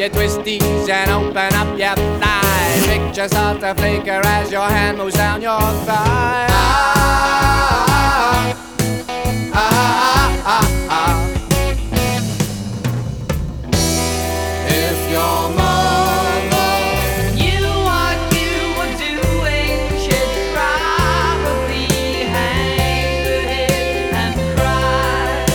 your twisties and open up your thigh. Pictures start to flicker as your hand moves down your thigh. Ah, ah, ah, ah, ah.